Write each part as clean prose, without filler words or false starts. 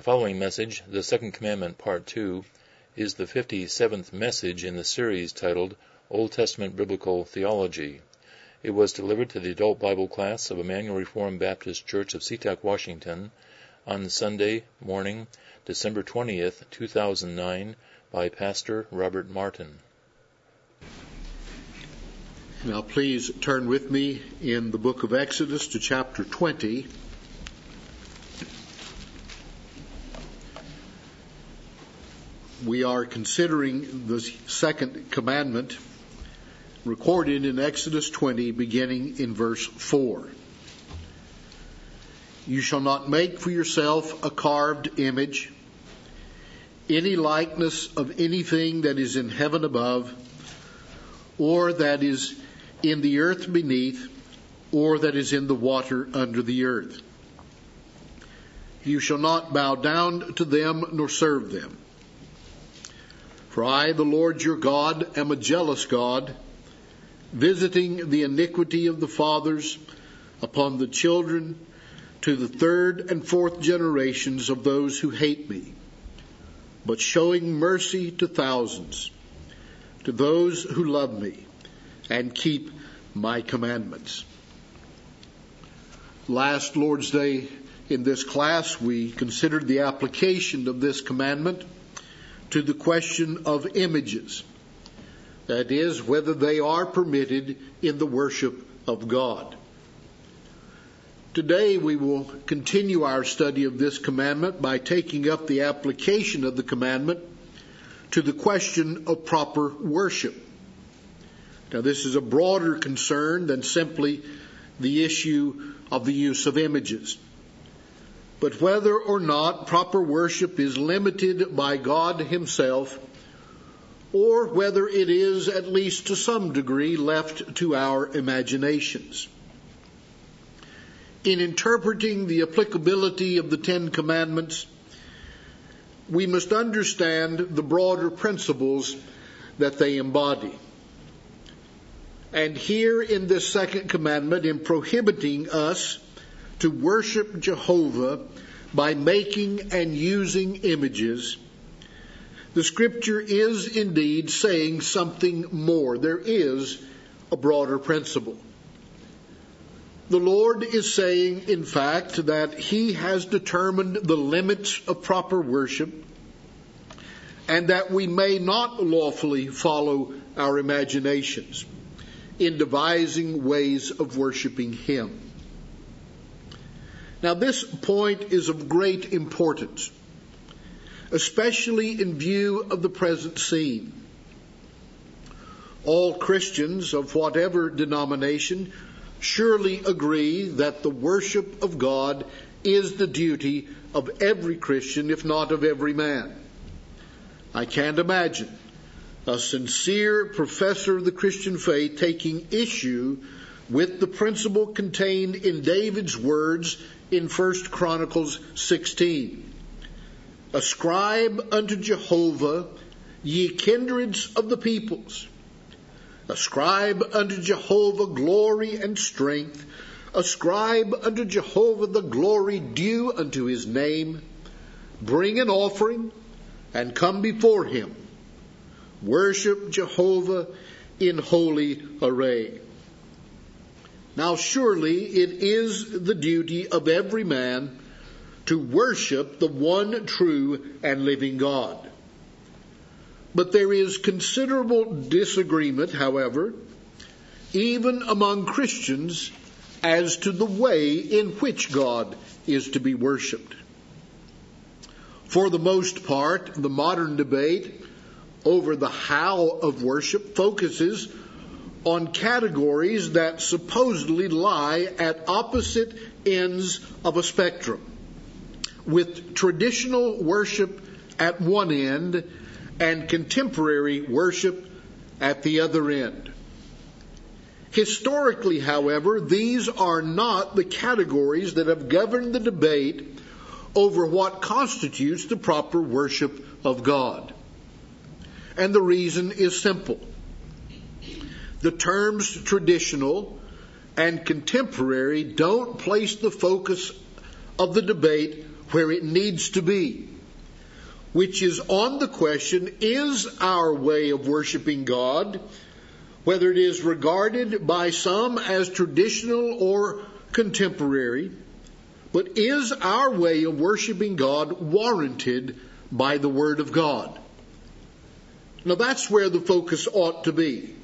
The following message, the Second Commandment, Part 2, is the 57th message in the series titled Old Testament Biblical Theology. It was delivered to the adult Bible class of Emmanuel Reformed Baptist Church of SeaTac, Washington, on Sunday morning, December 20th, 2009, by Pastor Robert Martin. Now please turn with me in the book of Exodus to chapter 20. We are considering the second commandment recorded in Exodus 20, beginning in verse 4. You shall not make for yourself a carved image, any likeness of anything that is in heaven above, or that is in the earth beneath, or that is in the water under the earth. You shall not bow down to them nor serve them. For I, the Lord your God, am a jealous God, visiting the iniquity of the fathers upon the children to the third and fourth generations of those who hate me, but showing mercy to thousands, to those who love me and keep my commandments. Last Lord's Day in this class, we considered the application of this commandment to the question of images. That is, whether they are permitted in the worship of God. Today we will continue our study of this commandment by taking up the application of the commandment to the question of proper worship. Now this is a broader concern than simply the issue of the use of images. But whether or not proper worship is limited by God Himself, or whether it is, at least to some degree, left to our imaginations. In interpreting the applicability of the Ten Commandments, we must understand the broader principles that they embody. And here in this second commandment, in prohibiting us to worship Jehovah by making and using images, the Scripture is indeed saying something more. There is a broader principle. The Lord is saying, in fact, that He has determined the limits of proper worship and that we may not lawfully follow our imaginations in devising ways of worshiping Him. Now this point is of great importance, especially in view of the present scene. All Christians of whatever denomination surely agree that the worship of God is the duty of every Christian, if not of every man. I can't imagine a sincere professor of the Christian faith taking issue with the principle contained in David's words in 1 Chronicles 16. Ascribe unto Jehovah, ye kindreds of the peoples. Ascribe unto Jehovah glory and strength. Ascribe unto Jehovah the glory due unto His name. Bring an offering and come before Him. Worship Jehovah in holy array. Now surely it is the duty of every man to worship the one true and living God. But there is considerable disagreement, however, even among Christians as to the way in which God is to be worshipped. For the most part, the modern debate over the how of worship focuses on categories that supposedly lie at opposite ends of a spectrum, with traditional worship at one end and contemporary worship at the other end. Historically, however, these are not the categories that have governed the debate over what constitutes the proper worship of God. And the reason is simple. The terms traditional and contemporary don't place the focus of the debate where it needs to be, which is on the question, is our way of worshiping God, whether it is regarded by some as traditional or contemporary, but is our way of worshiping God warranted by the Word of God? Now that's where the focus ought to be.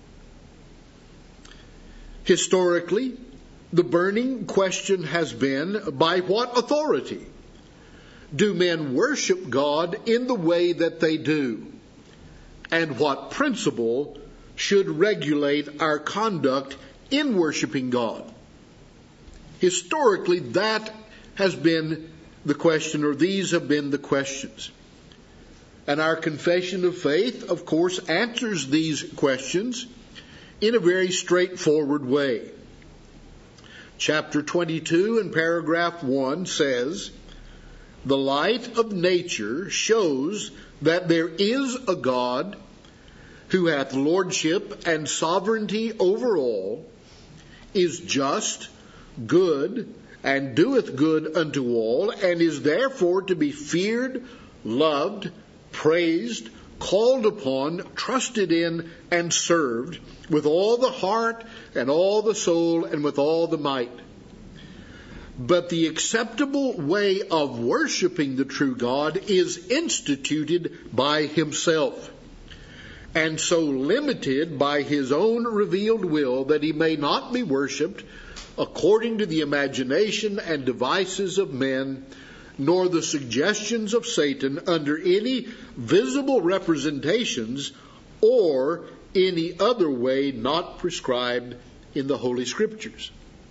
Historically, the burning question has been, by what authority do men worship God in the way that they do? And what principle should regulate our conduct in worshiping God? Historically, that has been the question, or these have been the questions. And our confession of faith, of course, answers these questions in a very straightforward way. Chapter 22 and paragraph 1 says, "The light of nature shows that there is a God who hath lordship and sovereignty over all, is just, good, and doeth good unto all, and is therefore to be feared, loved, praised, called upon, trusted in, and served with all the heart and all the soul and with all the might. But the acceptable way of worshiping the true God is instituted by himself, and so limited by his own revealed will that he may not be worshipped according to the imagination and devices of men, nor the suggestions of Satan under any visible representations or any other way not prescribed in the Holy Scriptures."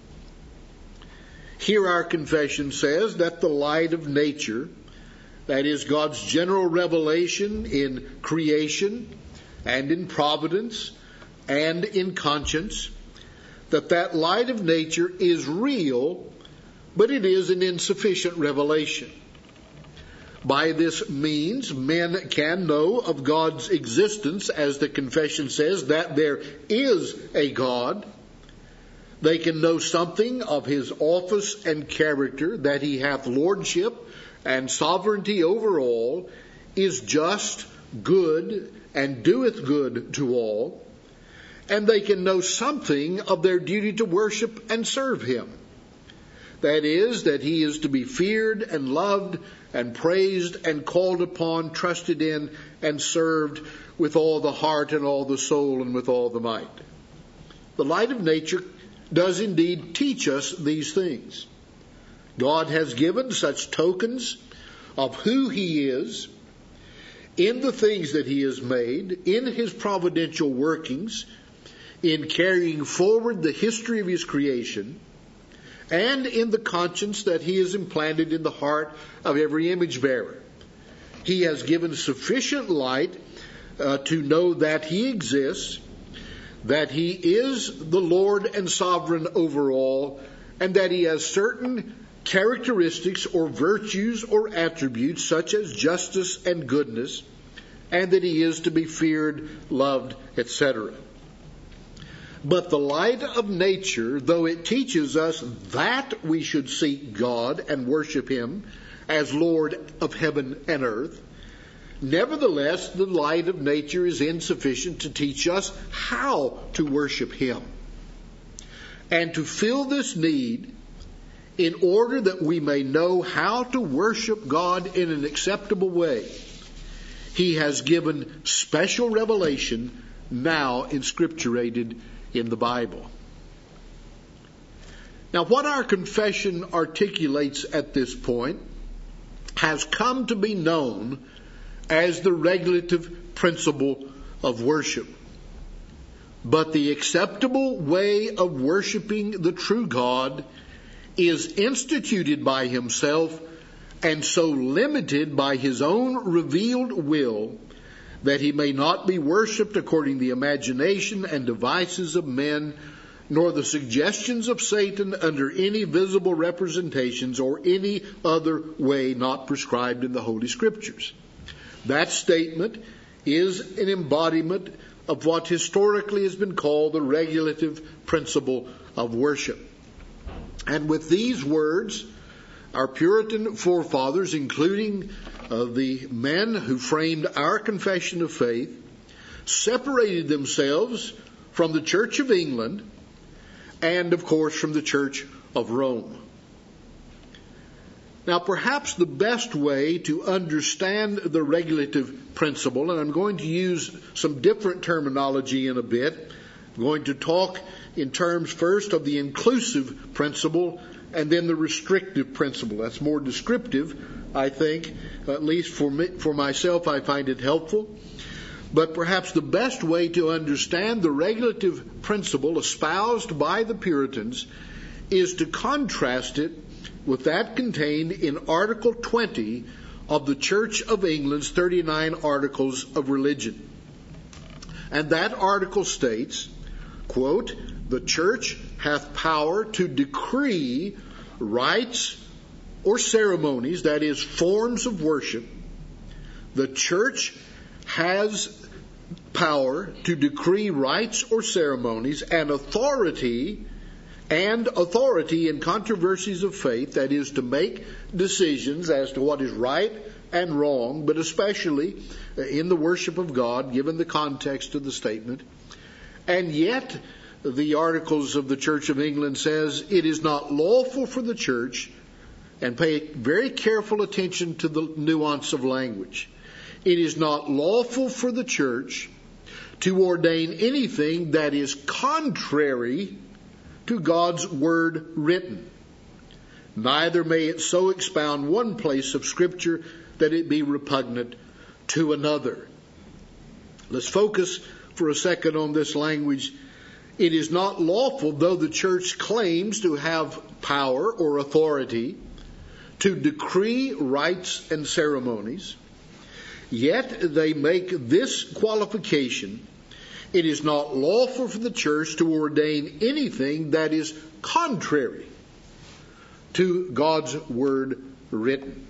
Here our confession says that the light of nature, that is God's general revelation in creation and in providence and in conscience, that light of nature is real, but it is an insufficient revelation. By this means, men can know of God's existence, as the confession says, that there is a God. They can know something of his office and character, that he hath lordship and sovereignty over all, is just, good, and doeth good to all. And they can know something of their duty to worship and serve him. That is, that he is to be feared and loved and praised and called upon, trusted in, and served with all the heart and all the soul and with all the might. The light of nature does indeed teach us these things. God has given such tokens of who he is in the things that he has made, in his providential workings, in carrying forward the history of his creation, and in the conscience that he has implanted in the heart of every image bearer. He has given sufficient light to know that he exists, that he is the Lord and sovereign over all, and that he has certain characteristics or virtues or attributes such as justice and goodness, and that he is to be feared, loved, etc. But the light of nature, though it teaches us that we should seek God and worship him as Lord of heaven and earth, nevertheless, the light of nature is insufficient to teach us how to worship him. And to fill this need, in order that we may know how to worship God in an acceptable way, he has given special revelation now inscripturated in the Bible. Now, what our confession articulates at this point has come to be known as the regulative principle of worship. But the acceptable way of worshiping the true God is instituted by himself and so limited by his own revealed will that he may not be worshipped according to the imagination and devices of men, nor the suggestions of Satan under any visible representations or any other way not prescribed in the Holy Scriptures. That statement is an embodiment of what historically has been called the regulative principle of worship. And with these words, Our Puritan forefathers, including the men who framed our confession of faith, separated themselves from the Church of England and, of course, from the Church of Rome. Now, perhaps the best way to understand the regulative principle, and I'm going to use some different terminology in a bit. I'm going to talk in terms first of the inclusive principle and then the restrictive principle. That's more descriptive, I think, at least for myself, I find it helpful. But perhaps the best way to understand the regulative principle espoused by the Puritans is to contrast it with that contained in Article 20 of the Church of England's 39 Articles of Religion. And that article states, quote, "The Church hath power to decree rites or ceremonies," that is, forms of worship. The Church has power to decree rites or ceremonies and authority in controversies of faith, that is, to make decisions as to what is right and wrong, but especially in the worship of God, given the context of the statement. And yet, the Articles of the Church of England says it is not lawful for the Church, and pay very careful attention to the nuance of language. It is not lawful for the Church to ordain anything that is contrary to God's word written. Neither may it so expound one place of Scripture that it be repugnant to another. Let's focus for a second on this language. It is not lawful, though the Church claims to have power or authority to decree rites and ceremonies, yet they make this qualification: it is not lawful for the Church to ordain anything that is contrary to God's word written.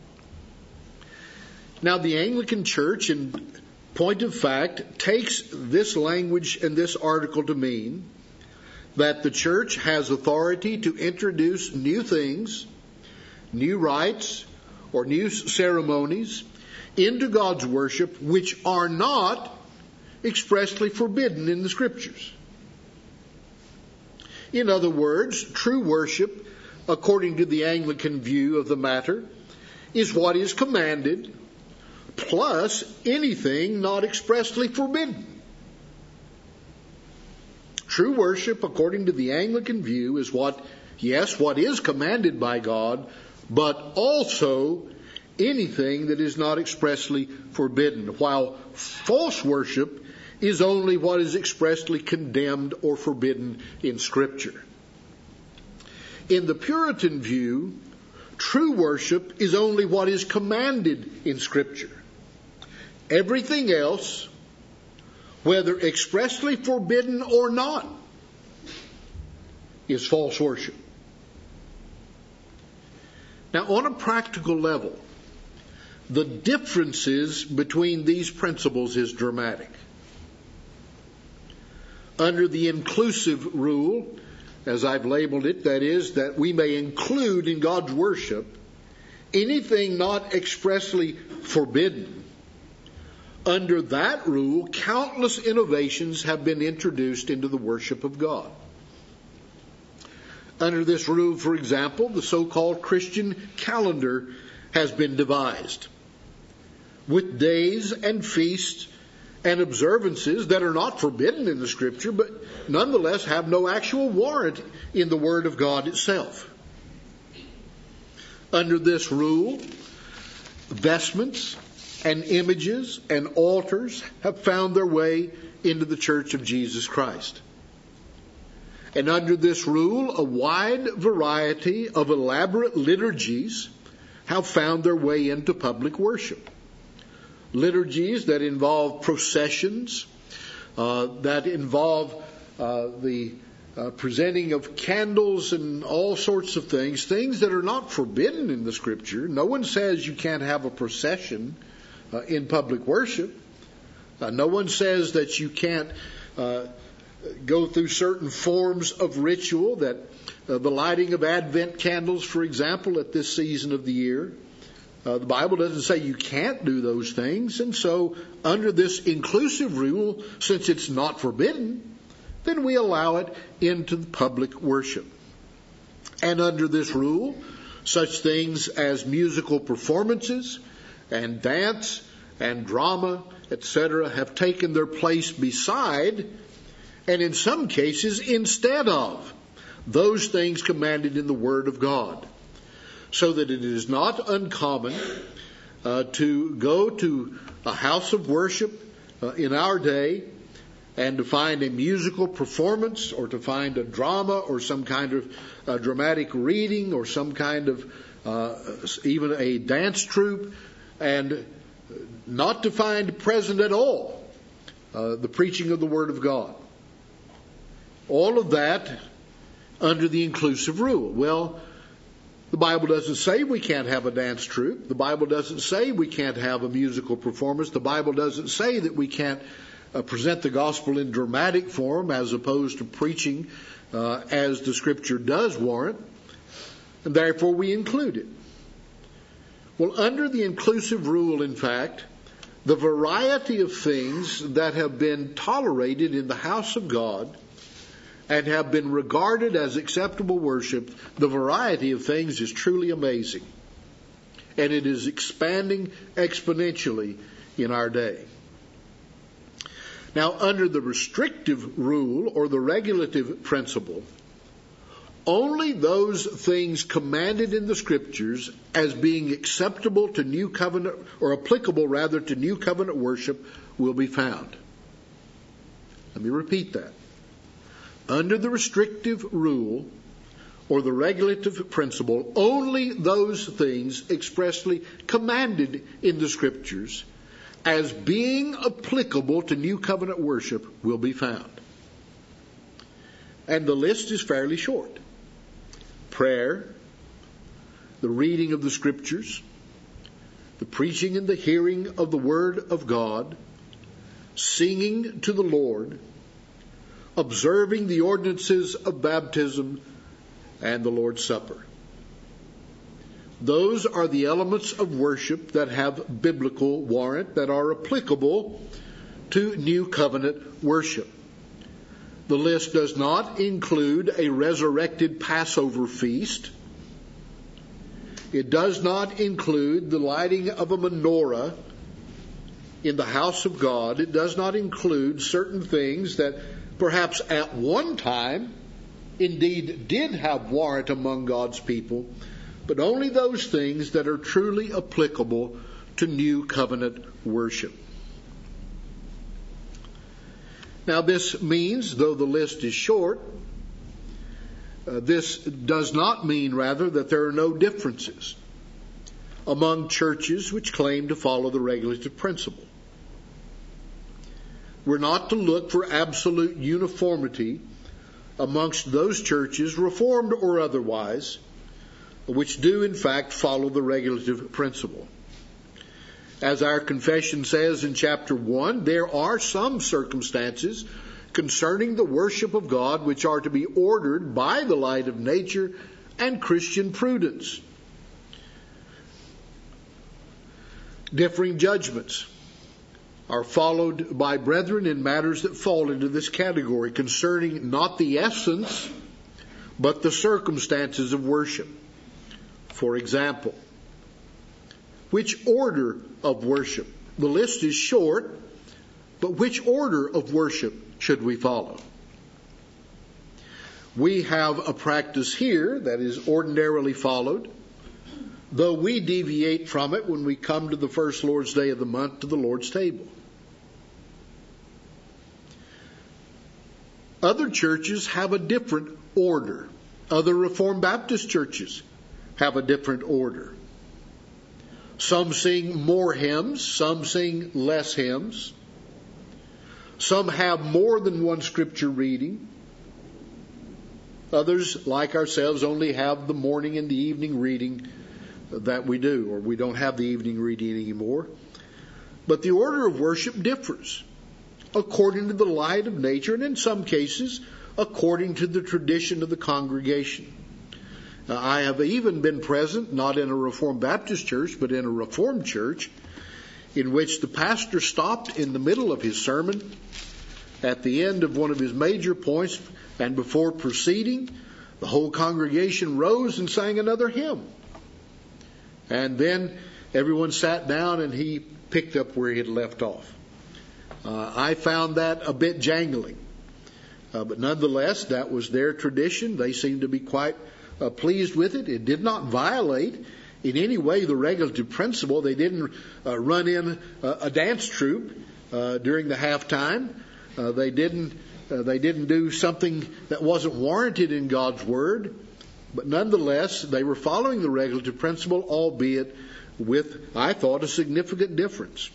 Now, the Anglican Church, in point of fact, takes this language and this article to mean that the Church has authority to introduce new things, new rites, or new ceremonies into God's worship which are not expressly forbidden in the Scriptures. In other words, true worship, according to the Anglican view of the matter, is what is commanded, plus anything not expressly forbidden. True worship, according to the Anglican view, is what is commanded by God, but also anything that is not expressly forbidden, while false worship is only what is expressly condemned or forbidden in Scripture. In the Puritan view, true worship is only what is commanded in Scripture. Everything else, whether expressly forbidden or not, is false worship. Now, on a practical level, the differences between these principles is dramatic. Under the inclusive rule, as I've labeled it, that is, that we may include in God's worship anything not expressly forbidden. Under that rule, countless innovations have been introduced into the worship of God. Under this rule, for example, the so-called Christian calendar has been devised, with days and feasts and observances that are not forbidden in the Scripture, but nonetheless have no actual warrant in the Word of God itself. Under this rule, vestments and images and altars have found their way into the Church of Jesus Christ. And under this rule, a wide variety of elaborate liturgies have found their way into public worship. Liturgies that involve processions, that involve the presenting of candles and all sorts of things that are not forbidden in the Scripture. No one says you can't have a procession in public worship. No one says that you can't go through certain forms of ritual, that the lighting of Advent candles, for example, at this season of the year. The Bible doesn't say you can't do those things, and so under this inclusive rule, since it's not forbidden, then we allow it into the public worship. And under this rule, such things as musical performances and dance and drama, etc., have taken their place beside, and in some cases instead of, those things commanded in the Word of God. So that it is not uncommon to go to a house of worship in our day and to find a musical performance, or to find a drama, or some kind of dramatic reading, or some kind of even a dance troupe, and not to find present at all the preaching of the Word of God. All of that under the inclusive rule. Well, the Bible doesn't say we can't have a dance troupe. The Bible doesn't say we can't have a musical performance. The Bible doesn't say that we can't present the gospel in dramatic form as opposed to preaching as the Scripture does warrant. And therefore we include it. Well, under the inclusive rule, in fact, the variety of things that have been tolerated in the house of God and have been regarded as acceptable worship, the variety of things is truly amazing. And it is expanding exponentially in our day. Now, under the restrictive rule or the regulative principle, only those things commanded in the Scriptures as being acceptable to New Covenant, or applicable rather to New Covenant worship, will be found. Let me repeat that. Under the restrictive rule or the regulative principle, only those things expressly commanded in the Scriptures as being applicable to New Covenant worship will be found. And the list is fairly short. Prayer, the reading of the Scriptures, the preaching and the hearing of the Word of God, singing to the Lord, observing the ordinances of baptism, and the Lord's Supper. Those are the elements of worship that have biblical warrant, that are applicable to New Covenant worship. The list does not include a resurrected Passover feast. It does not include the lighting of a menorah in the house of God. It does not include certain things that perhaps at one time indeed did have warrant among God's people, but only those things that are truly applicable to New Covenant worship. Now this means, though the list is short, this does not mean, rather, that there are no differences among churches which claim to follow the regulative principle. We're not to look for absolute uniformity amongst those churches, Reformed or otherwise, which do in fact follow the regulative principle. As our confession says in chapter 1, there are some circumstances concerning the worship of God which are to be ordered by the light of nature and Christian prudence. Differing judgments are followed by brethren in matters that fall into this category, concerning not the essence, but the circumstances of worship. For example, which order of worship? The list is short, but which order of worship should we follow? We have a practice here that is ordinarily followed, though we deviate from it when we come to the first Lord's Day of the month to the Lord's table. Other churches have a different order. Other Reformed Baptist churches have a different order. Some sing more hymns, some sing less hymns. Some have more than one scripture reading. Others, like ourselves, only have the morning and the evening reading that we do, or we don't have the evening reading anymore. But the order of worship differs. according to the light of nature, and in some cases, according to the tradition of the congregation. I have even been present, not in a Reformed Baptist church, but in a Reformed church, in which the pastor stopped in the middle of his sermon at the end of one of his major points, and before proceeding, the whole congregation rose and sang another hymn. And then everyone sat down and he picked up where he had left off. I found that a bit jangling. But nonetheless, that was their tradition. They seemed to be quite pleased with it. It did not violate in any way the regulative principle. They didn't run in a dance troupe during the halftime. They didn't do something that wasn't warranted in God's Word. But nonetheless, they were following the regulative principle, albeit with, I thought, a significant difference.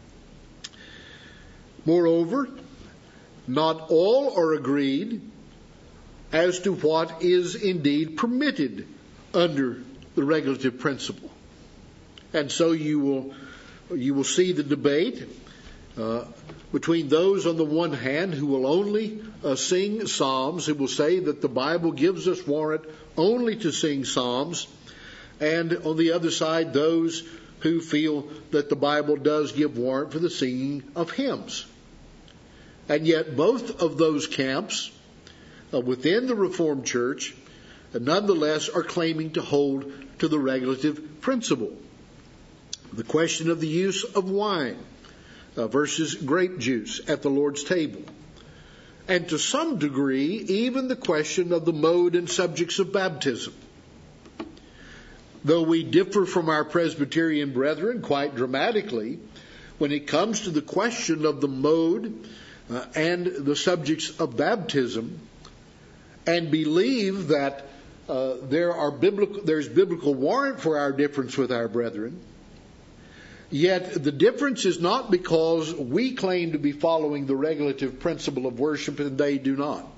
Moreover, not all are agreed as to what is indeed permitted under the regulative principle. And so you will see the debate between those on the one hand who will only sing psalms, who will say that the Bible gives us warrant only to sing psalms, and on the other side those who feel that the Bible does give warrant for the singing of hymns. And yet both of those camps within the Reformed Church nonetheless are claiming to hold to the regulative principle. The question of the use of wine versus grape juice at the Lord's table. And to some degree, even the question of the mode and subjects of baptism. Though we differ from our Presbyterian brethren quite dramatically, when it comes to the question of the mode and the subjects of baptism, and believe that there's biblical warrant for our difference with our brethren, yet the difference is not because we claim to be following the regulative principle of worship and they do not.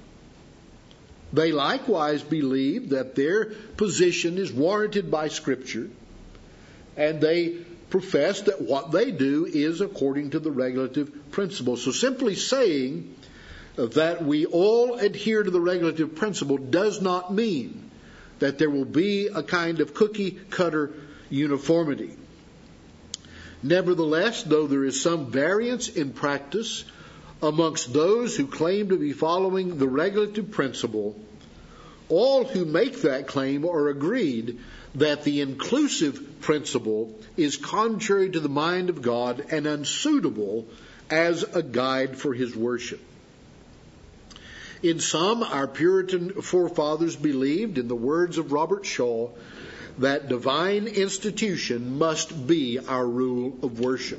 They likewise believe that their position is warranted by Scripture, and they profess that what they do is according to the regulative principle. So simply saying that we all adhere to the regulative principle does not mean that there will be a kind of cookie-cutter uniformity. Nevertheless, though there is some variance in practice amongst those who claim to be following the regulative principle, all who make that claim are agreed that the inclusive principle is contrary to the mind of God and unsuitable as a guide for His worship. In sum, our Puritan forefathers believed, in the words of Robert Shaw, that divine institution must be our rule of worship.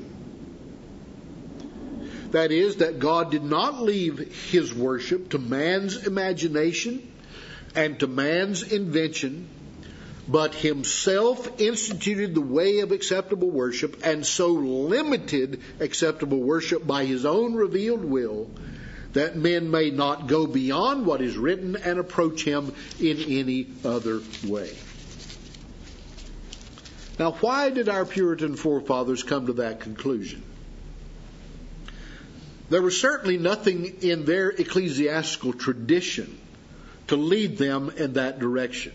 That is, that God did not leave His worship to man's imagination and to man's invention, but Himself instituted the way of acceptable worship, and so limited acceptable worship by His own revealed will, that men may not go beyond what is written and approach Him in any other way. Now, why did our Puritan forefathers come to that conclusion? There was certainly nothing in their ecclesiastical tradition to lead them in that direction.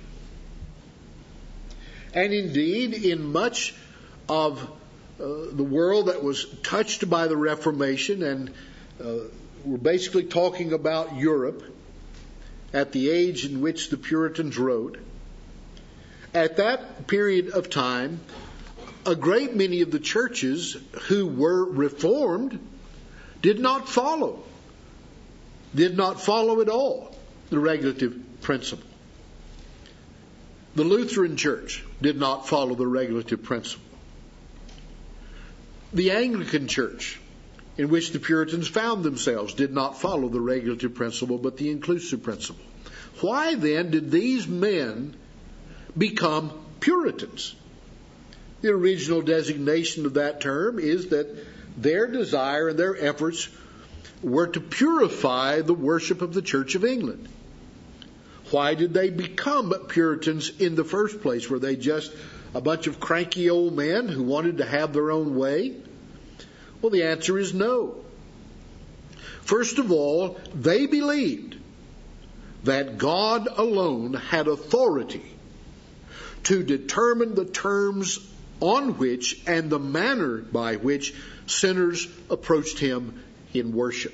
And indeed, in much of the world that was touched by the Reformation, and we're basically talking about Europe at the age in which the Puritans wrote, at that period of time, a great many of the churches who were Reformed did not follow at all the regulative principle. The Lutheran Church did not follow the regulative principle. The Anglican Church, in which the Puritans found themselves, did not follow the regulative principle, but the inclusive principle. Why then did these men become Puritans? The original designation of that term is that their desire and their efforts were to purify the worship of the Church of England. Why did they become Puritans in the first place? Were they just a bunch of cranky old men who wanted to have their own way? Well, the answer is no. First of all, they believed that God alone had authority to determine the terms on which and the manner by which sinners approached Him in worship.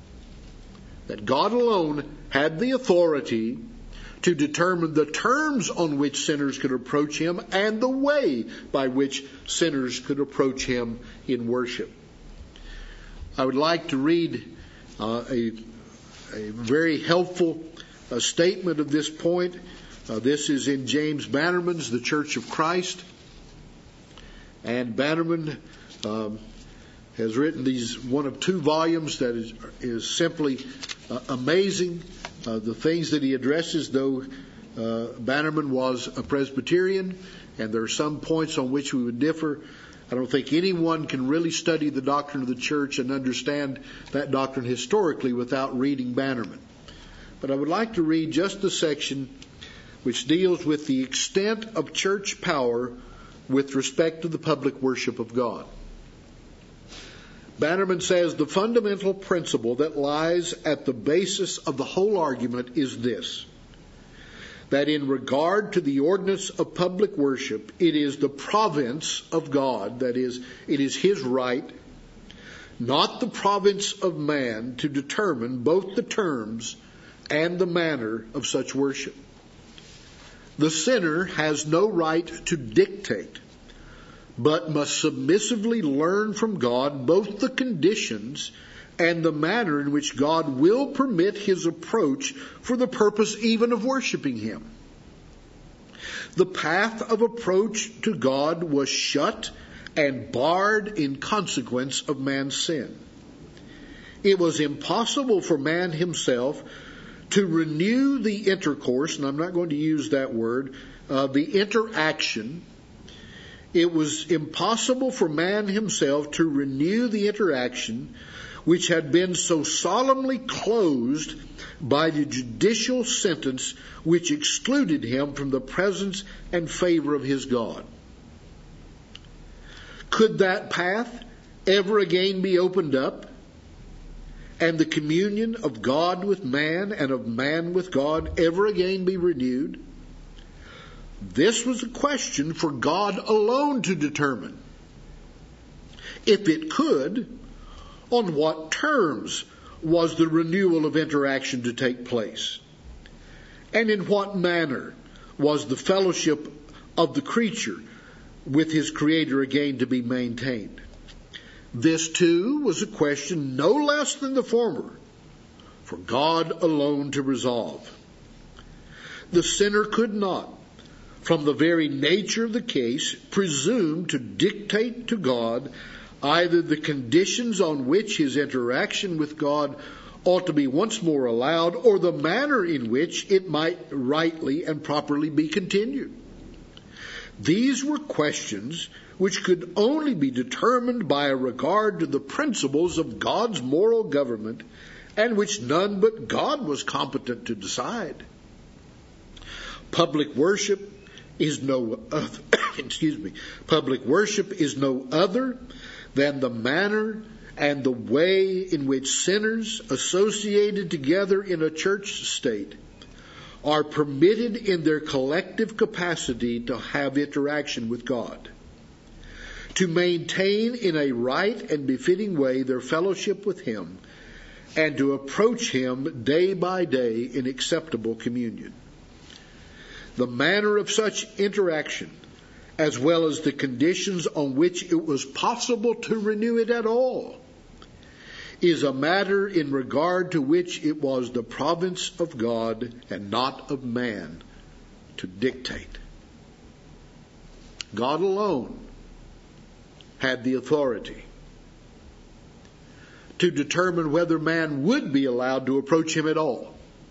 That God alone had the authority to determine the terms on which sinners could approach Him and the way by which sinners could approach Him in worship. I would like to read a very helpful statement of this point. This is in James Bannerman's The Church of Christ. And Bannerman has written one of two volumes that is simply amazing. The things that he addresses, though Bannerman was a Presbyterian, and there are some points on which we would differ. I don't think anyone can really study the doctrine of the church and understand that doctrine historically without reading Bannerman. But I would like to read just the section which deals with the extent of church power with respect to the public worship of God. Bannerman says, the fundamental principle that lies at the basis of the whole argument is this: that in regard to the ordinance of public worship, it is the province of God, that is, it is His right, not the province of man, to determine both the terms and the manner of such worship. The sinner has no right to dictate, but must submissively learn from God both the conditions and the manner in which God will permit his approach for the purpose even of worshiping Him. The path of approach to God was shut and barred in consequence of man's sin. It was impossible for man himself to renew the intercourse, and I'm not going to use that word, the interaction. It was impossible for man himself to renew the interaction which had been so solemnly closed by the judicial sentence which excluded him from the presence and favor of his God. Could that path ever again be opened up, and the communion of God with man and of man with God ever again be renewed? This was a question for God alone to determine. If it could, on what terms was the renewal of interaction to take place? And in what manner was the fellowship of the creature with his Creator again to be maintained? This too was a question no less than the former, for God alone to resolve. The sinner could not, from the very nature of the case, presume to dictate to God either the conditions on which his interaction with God ought to be once more allowed, or the manner in which it might rightly and properly be continued. These were questions which could only be determined by a regard to the principles of God's moral government, and which none but God was competent to decide. Public worship is no other, Public worship is no other than the manner and the way in which sinners associated together in a church state are permitted in their collective capacity to have interaction with God, to maintain in a right and befitting way their fellowship with Him, and to approach Him day by day in acceptable communion. The manner of such interaction, as well as the conditions on which it was possible to renew it at all, is a matter in regard to which it was the province of God and not of man to dictate. God alone had the authority to determine whether man would be allowed to approach Him at all.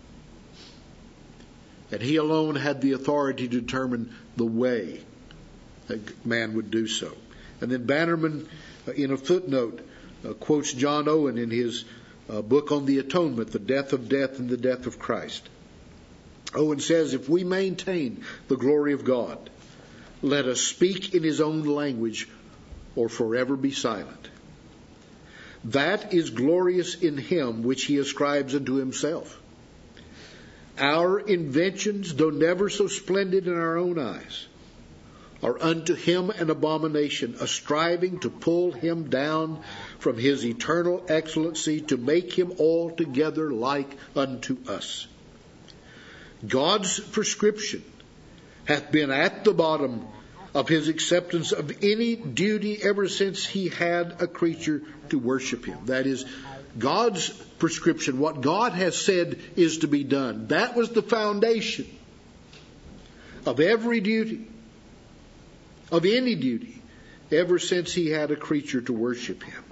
And He alone had the authority to determine the way that man would do so. And then Bannerman, in a footnote, quotes John Owen in his book on the atonement, The Death of Death and the Death of Christ. Owen says, if we maintain the glory of God, let us speak in His own language or forever be silent. That is glorious in him which he ascribes unto himself. Our inventions, though never so splendid in our own eyes, are unto him an abomination, a striving to pull him down from his eternal excellency, to make him altogether like unto us. God's prescription hath been at the bottom of his acceptance of any duty ever since he had a creature to worship him. That is, God's prescription, what God has said is to be done. That was the foundation of every duty, of any duty, ever since he had a creature to worship him.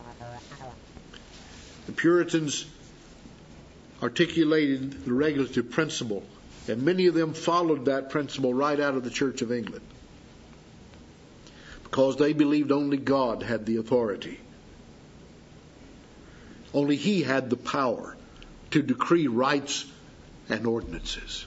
The Puritans articulated the regulative principle, and many of them followed that principle right out of the Church of England, because they believed only God had the authority. Only he had the power to decree rights and ordinances.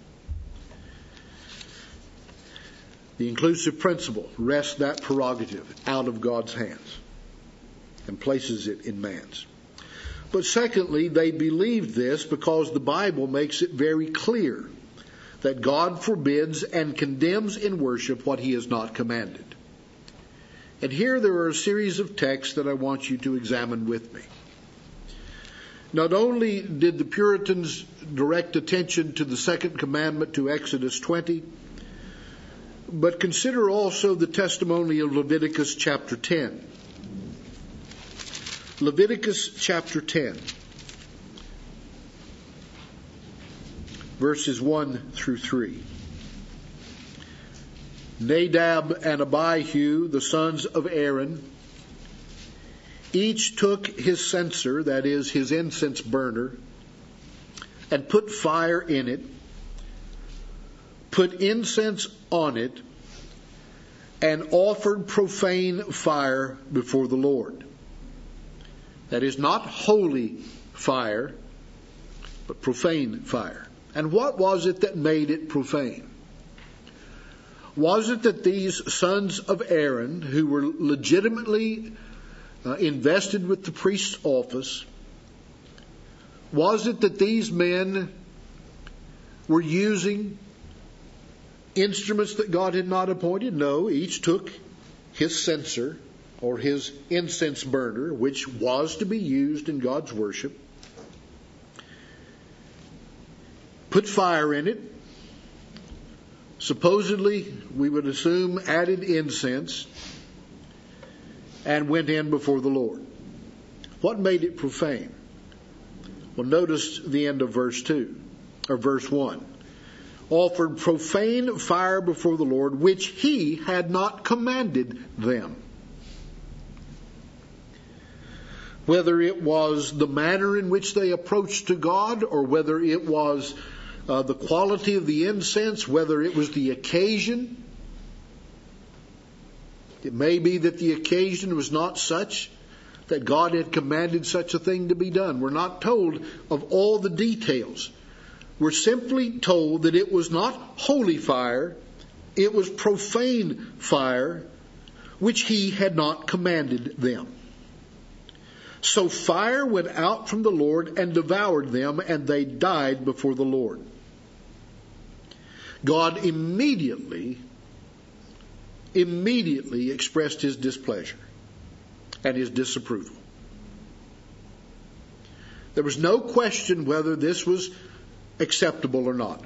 The inclusive principle wrests that prerogative out of God's hands and places it in man's. But secondly, they believed this because the Bible makes it very clear that God forbids and condemns in worship what he has not commanded. And here there are a series of texts that I want you to examine with me. Not only did the Puritans direct attention to the second commandment to Exodus 20, but consider also the testimony of Leviticus chapter 10. Leviticus chapter 10, verses 1 through 3. Nadab and Abihu, the sons of Aaron, each took his censer, that is, his incense burner, and put fire in it, put incense on it, and offered profane fire before the Lord. That is not holy fire, but profane fire. And what was it that made it profane? Was it that these sons of Aaron, who were legitimately invested with the priest's office, was it that these men were using instruments that God had not appointed? No, each took his censer or his incense burner, which was to be used in God's worship, put fire in it, supposedly, we would assume, added incense, and went in before the Lord. What made it profane? Well, notice the end of verse 2, or verse 1. Offered profane fire before the Lord, which he had not commanded them. Whether it was the manner in which they approached to God, or whether it was the quality of the incense, whether it was the occasion. It may be that the occasion was not such that God had commanded such a thing to be done. We're not told of all the details. We're simply told that it was not holy fire, it was profane fire, which he had not commanded them. So fire went out from the Lord and devoured them, and they died before the Lord. God immediately expressed his displeasure and his disapproval. There was no question whether this was acceptable or not.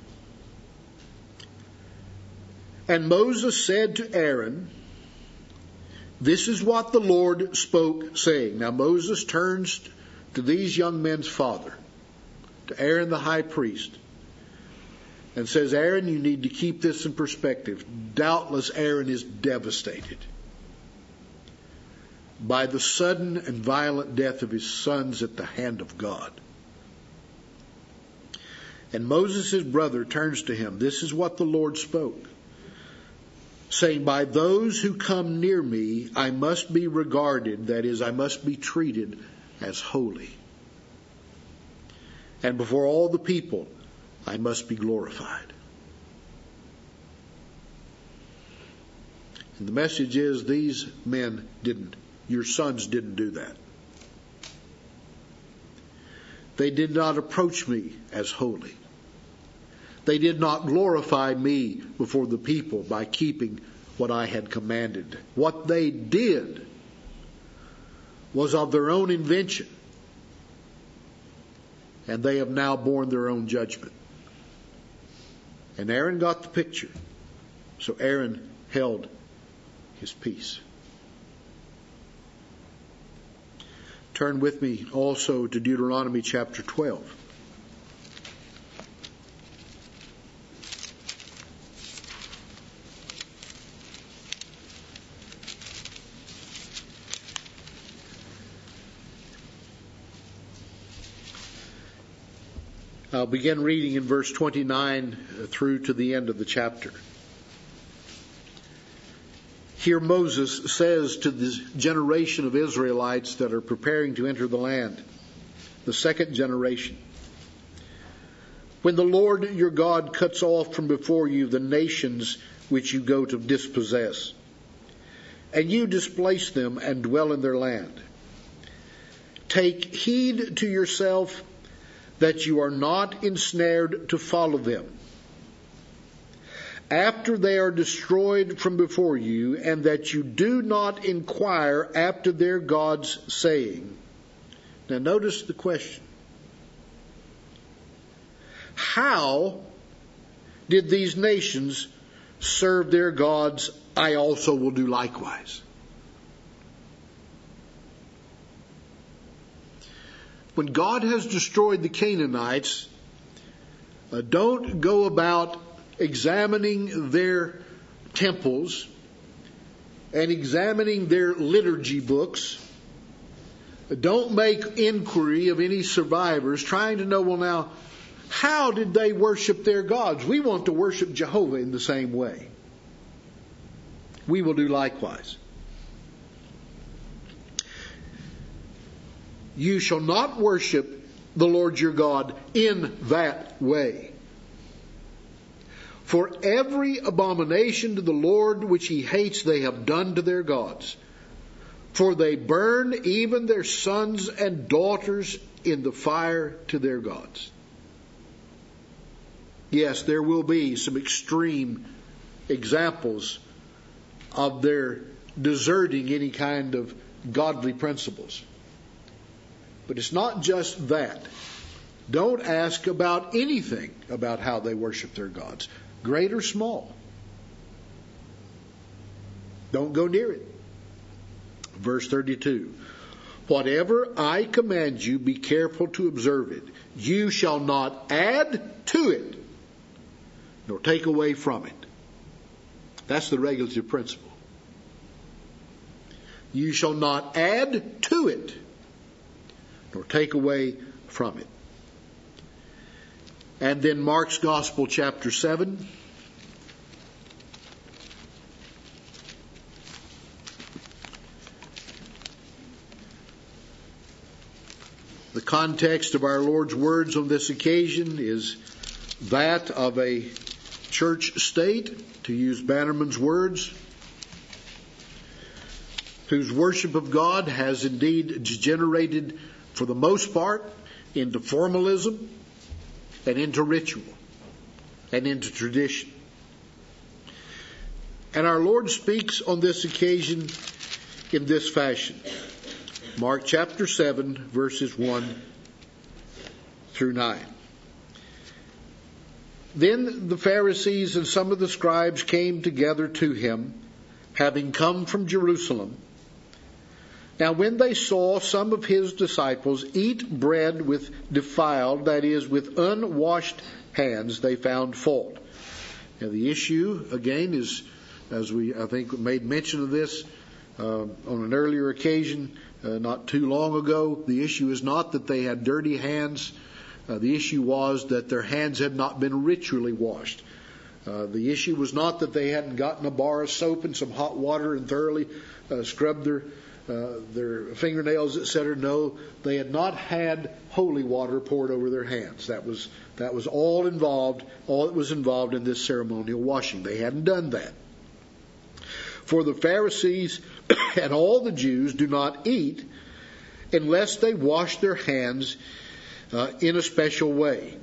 And Moses said to Aaron, "This is what the Lord spoke, saying." Now Moses turns to these young men's father, to Aaron the high priest, and says, "Aaron, you need to keep this in perspective." Doubtless Aaron is devastated by the sudden and violent death of his sons at the hand of God. And Moses, his brother, turns to him. "This is what the Lord spoke, saying, by those who come near me, I must be regarded," that is, I must be treated as holy. "And before all the people, I must be glorified." And the message is, these men didn't Your sons didn't do that. They did not approach me as holy. They did not glorify me before the people by keeping what I had commanded. What they did was of their own invention, and they have now borne their own judgment. And Aaron got the picture, so Aaron held his peace. Turn with me also to Deuteronomy chapter 12. I'll begin reading in verse 29 through to the end of the chapter. Here Moses says to this generation of Israelites that are preparing to enter the land, the second generation, when the Lord your God cuts off from before you the nations which you go to dispossess, and you displace them and dwell in their land, take heed to yourself that you are not ensnared to follow them after they are destroyed from before you, and that you do not inquire after their gods, saying. Now notice the question. How did these nations serve their gods? I also will do likewise. When God has destroyed the Canaanites, don't go about examining their temples and examining their liturgy books. Don't make inquiry of any survivors trying to know, well now, how did they worship their gods? We want to worship Jehovah in the same way. We will do likewise. You shall not worship the Lord your God in that way. For every abomination to the Lord which he hates they have done to their gods. For they burn even their sons and daughters in the fire to their gods. Yes, there will be some extreme examples of their deserting any kind of godly principles. But it's not just that. Don't ask about anything about how they worship their gods, great or small. Don't go near it. Verse 32. Whatever I command you, be careful to observe it. You shall not add to it, nor take away from it. That's the regulative principle. You shall not add to it, nor take away from it. And then Mark's Gospel, chapter 7. The context of our Lord's words on this occasion is that of a church state, to use Bannerman's words, whose worship of God has indeed degenerated, for the most part, into formalism and into ritual and into tradition. And our Lord speaks on this occasion in this fashion. Mark chapter 7, verses 1 through 9. Then the Pharisees and some of the scribes came together to him, having come from Jerusalem. Now when they saw some of his disciples eat bread with defiled, that is, with unwashed hands, they found fault. Now the issue, again, is, as I think made mention of this on an earlier occasion, not too long ago, the issue is not that they had dirty hands. The issue was that their hands had not been ritually washed. The issue was not that they hadn't gotten a bar of soap and some hot water and thoroughly scrubbed their fingernails, etc. No, they had not had holy water poured over their hands. That was all involved. All that was involved in this ceremonial washing. They hadn't done that. For the Pharisees and all the Jews do not eat unless they wash their hands in a special way,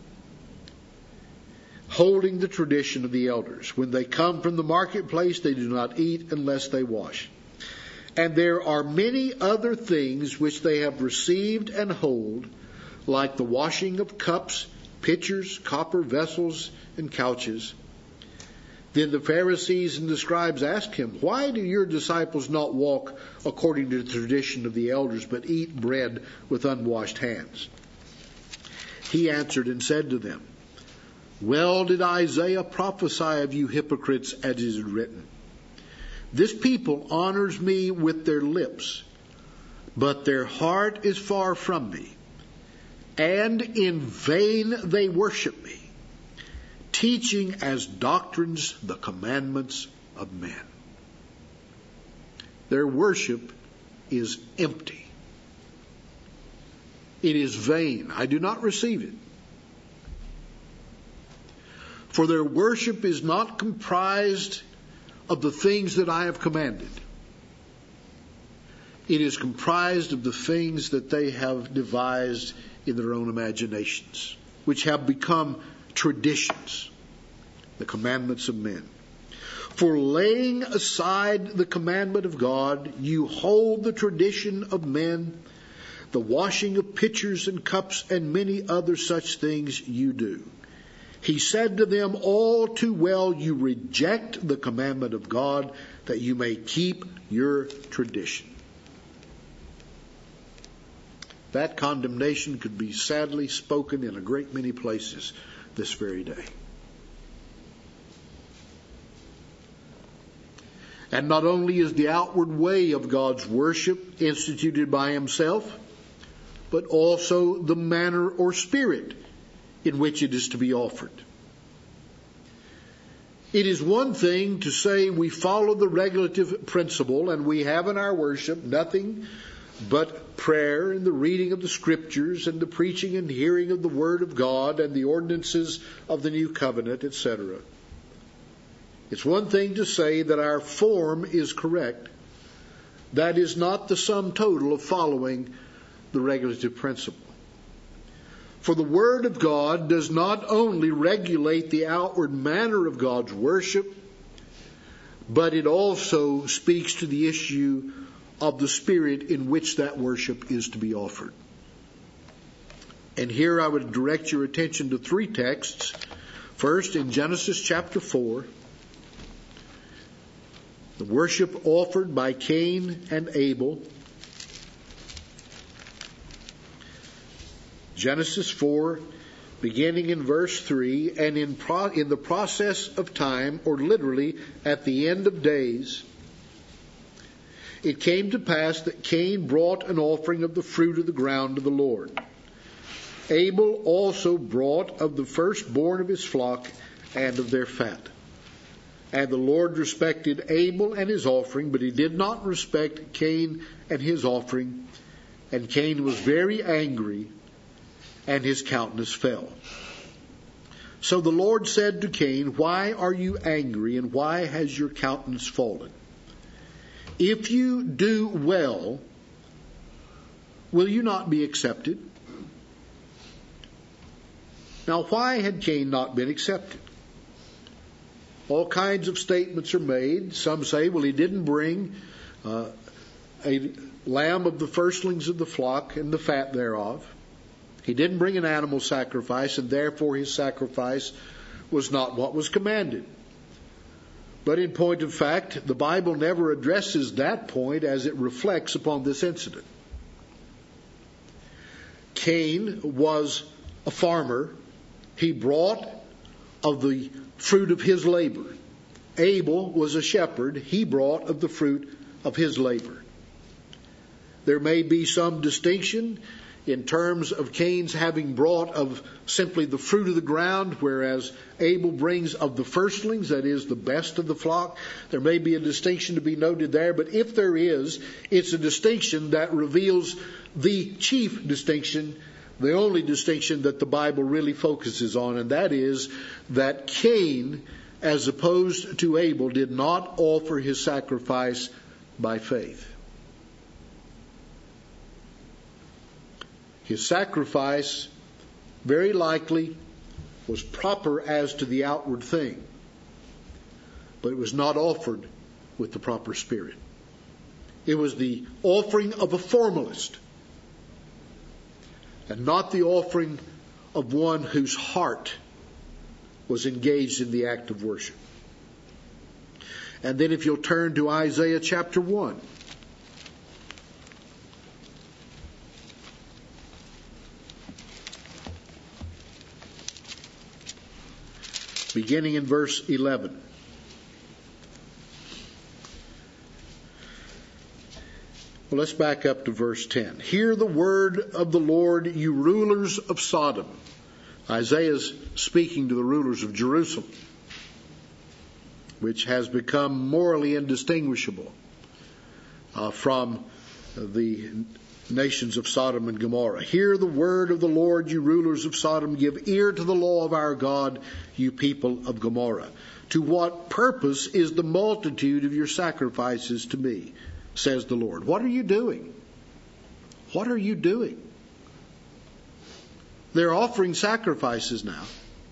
holding the tradition of the elders. When they come from the marketplace, they do not eat unless they wash. And there are many other things which they have received and hold, like the washing of cups, pitchers, copper vessels, and couches. Then the Pharisees and the scribes asked him, "Why do your disciples not walk according to the tradition of the elders, but eat bread with unwashed hands?" He answered and said to them, "Well did Isaiah prophesy of you hypocrites, as it is written, 'This people honors me with their lips, but their heart is far from me. And in vain they worship me, teaching as doctrines the commandments of men.'" Their worship is empty. It is vain. I do not receive it. For their worship is not comprised of the things that I have commanded. It is comprised of the things that they have devised in their own imaginations, which have become traditions, the commandments of men. For laying aside the commandment of God, you hold the tradition of men, the washing of pitchers and cups, and many other such things you do. He said to them, "All too well you reject the commandment of God, that you may keep your tradition." That condemnation could be sadly spoken in a great many places this very day. And not only is the outward way of God's worship instituted by Himself, but also the manner or spirit in which it is to be offered. It is one thing to say we follow the regulative principle and we have in our worship nothing but prayer and the reading of the Scriptures and the preaching and hearing of the Word of God and the ordinances of the New Covenant, etc. It's one thing to say that our form is correct. That is not the sum total of following the regulative principle. For the Word of God does not only regulate the outward manner of God's worship, but it also speaks to the issue of the spirit in which that worship is to be offered. And here I would direct your attention to three texts. First, in Genesis chapter 4, the worship offered by Cain and Abel. Genesis 4, beginning in verse 3, and in the process of time, or literally at the end of days, it came to pass that Cain brought an offering of the fruit of the ground to the Lord. Abel also brought of the firstborn of his flock and of their fat. And the Lord respected Abel and his offering, but He did not respect Cain and his offering. And Cain was very angry, and his countenance fell. So the Lord said to Cain, "Why are you angry, and why has your countenance fallen? If you do well, will you not be accepted?" Now, why had Cain not been accepted? All kinds of statements are made. Some say, well, he didn't bring a lamb of the firstlings of the flock and the fat thereof. He didn't bring an animal sacrifice, and therefore his sacrifice was not what was commanded. But in point of fact, the Bible never addresses that point as it reflects upon this incident. Cain was a farmer. He brought of the fruit of his labor. Abel was a shepherd. He brought of the fruit of his labor. There may be some distinction in terms of Cain's having brought of simply the fruit of the ground, whereas Abel brings of the firstlings, that is, the best of the flock. There may be a distinction to be noted there, but if there is, it's a distinction that reveals the chief distinction, the only distinction that the Bible really focuses on, and that is that Cain as opposed to Abel, did not offer his sacrifice by faith. His sacrifice very likely was proper as to the outward thing, but it was not offered with the proper spirit. It was the offering of a formalist, and not the offering of one whose heart was engaged in the act of worship. And then if you'll turn to Isaiah chapter 1. Beginning in verse 11. Well, let's back up to verse 10. Hear the word of the Lord, you rulers of Sodom. Isaiah's speaking to the rulers of Jerusalem, which has become morally indistinguishable from the nations of Sodom and Gomorrah. Hear the word of the Lord, you rulers of Sodom. Give ear to the law of our God, you people of Gomorrah. To what purpose is the multitude of your sacrifices to me, says the Lord. What are you doing? What are you doing? They're offering sacrifices now.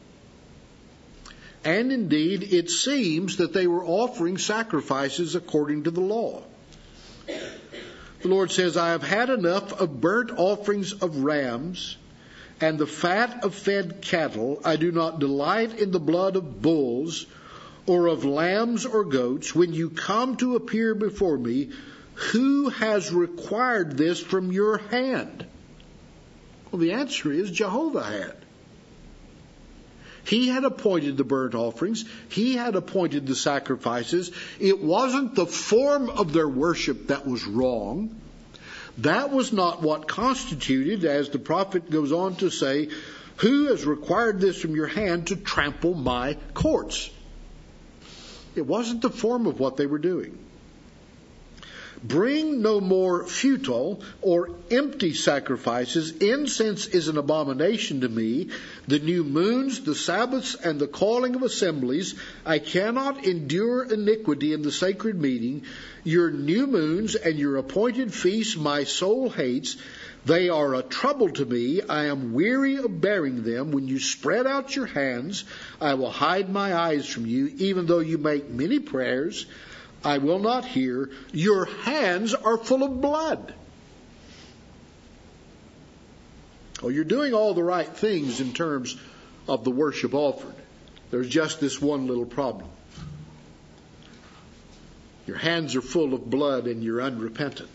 And indeed, it seems that they were offering sacrifices according to the law. The Lord says, I have had enough of burnt offerings of rams and the fat of fed cattle. I do not delight in the blood of bulls or of lambs or goats. When you come to appear before me, who has required this from your hand? Well, the answer is Jehovah had. He had appointed the burnt offerings. He had appointed the sacrifices. It wasn't the form of their worship that was wrong. That was not what constituted, as the prophet goes on to say, who has required this from your hand to trample my courts? It wasn't the form of what they were doing. Bring no more futile or empty sacrifices. Incense is an abomination to me. The new moons, the Sabbaths, and the calling of assemblies. I cannot endure iniquity in the sacred meeting. Your new moons and your appointed feasts my soul hates. They are a trouble to me. I am weary of bearing them. When you spread out your hands, I will hide my eyes from you. Even though you make many prayers, I will not hear. Your hands are full of blood. Oh, you're doing all the right things in terms of the worship offered. There's just this one little problem. Your hands are full of blood and you're unrepentant.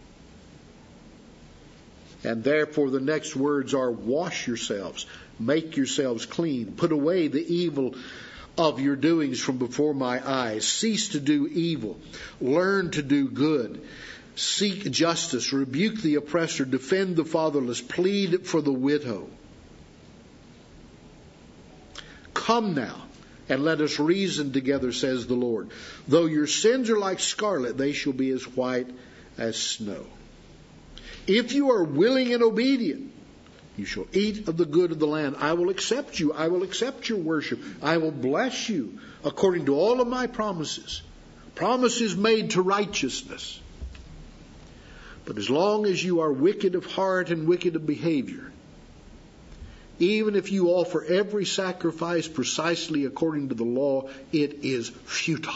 And therefore the next words are, wash yourselves, make yourselves clean, put away the evil of your doings from before my eyes. Cease to do evil. Learn to do good. Seek justice. Rebuke the oppressor. Defend the fatherless. Plead for the widow. Come now, and let us reason together, says the Lord. Though your sins are like scarlet, they shall be as white as snow. If you are willing and obedient, you shall eat of the good of the land. I will accept you. I will accept your worship. I will bless you according to all of my promises. Promises made to righteousness. But as long as you are wicked of heart and wicked of behavior, even if you offer every sacrifice precisely according to the law, it is futile.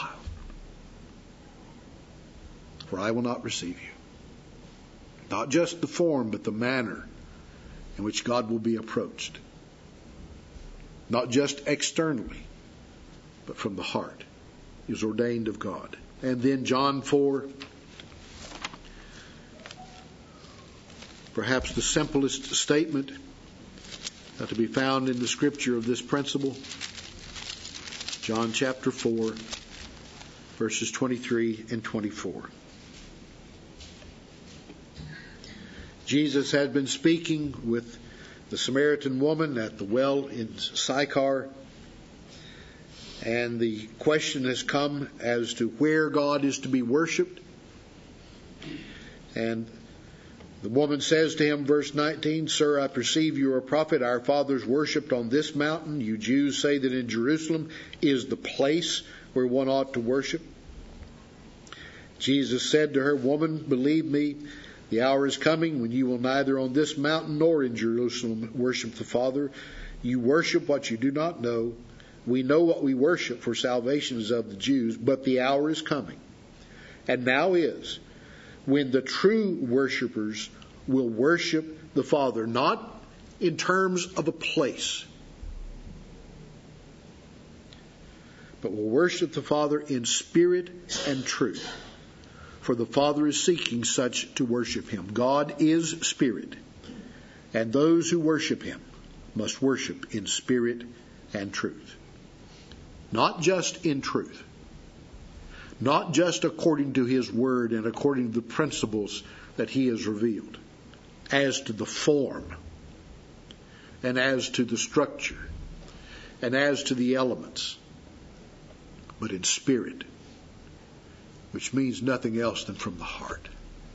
For I will not receive you. Not just the form, but the manner in which God will be approached. Not just externally, but from the heart. He is ordained of God. And then John 4, perhaps the simplest statement to be found in the scripture of this principle. John chapter 4, verses 23 and 24. Jesus had been speaking with the Samaritan woman at the well in Sychar, and the question has come as to where God is to be worshipped. And The woman says to him, verse 19, Sir, I perceive you are a prophet. Our fathers worshipped on this mountain. You Jews say that in Jerusalem is the place where one ought to worship. Jesus said to her, Woman, believe me, the hour is coming when you will neither on this mountain nor in Jerusalem worship the Father. You worship what you do not know. We know what we worship, for salvation is of the Jews, but the hour is coming, and now is, when the true worshipers will worship the Father, not in terms of a place, but will worship the Father in spirit and truth. For the Father is seeking such to worship Him. God is spirit, and those who worship Him must worship in spirit and truth. Not just in truth. Not just according to His Word and according to the principles that He has revealed, as to the form, and as to the structure, and as to the elements, but in spirit, which means nothing else than from the heart.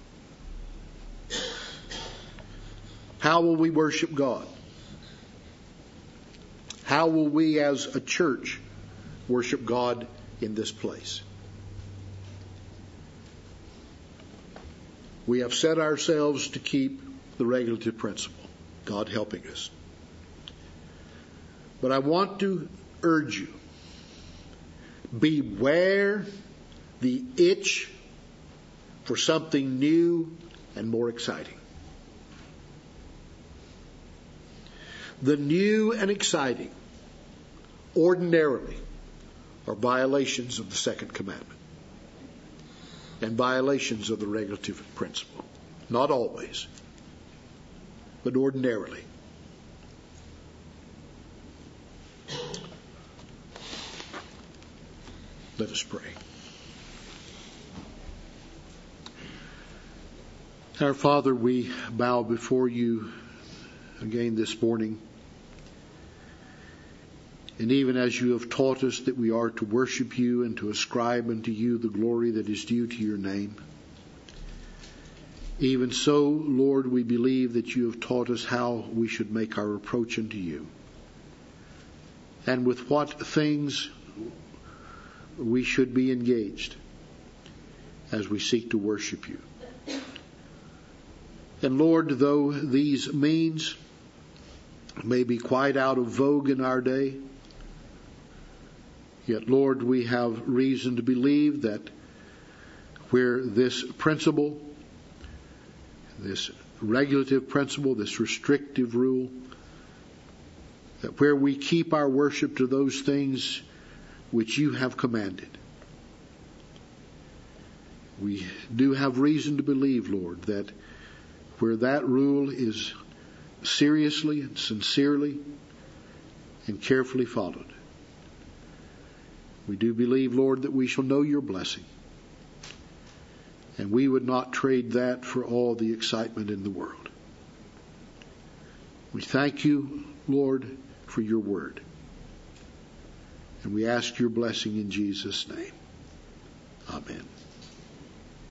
How will we worship God? How will we as a church worship God in this place? We have set ourselves to keep the regulative principle, God helping us. But I want to urge you, beware the itch for something new and more exciting. The new and exciting ordinarily are violations of the second commandment and violations of the regulative principle. Not always, but ordinarily. Let us pray. Our Father, we bow before you again this morning. And even as you have taught us that we are to worship you and to ascribe unto you the glory that is due to your name, even so, Lord, we believe that you have taught us how we should make our approach unto you, and with what things we should be engaged as we seek to worship you. And Lord, though these means may be quite out of vogue in our day, yet, Lord, we have reason to believe that where this principle, this regulative principle, this restrictive rule, that where we keep our worship to those things which you have commanded, we do have reason to believe, Lord, that where that rule is seriously and sincerely and carefully followed, we do believe, Lord, that we shall know your blessing. And we would not trade that for all the excitement in the world. We thank you, Lord, for your word. And we ask your blessing in Jesus' name. Amen.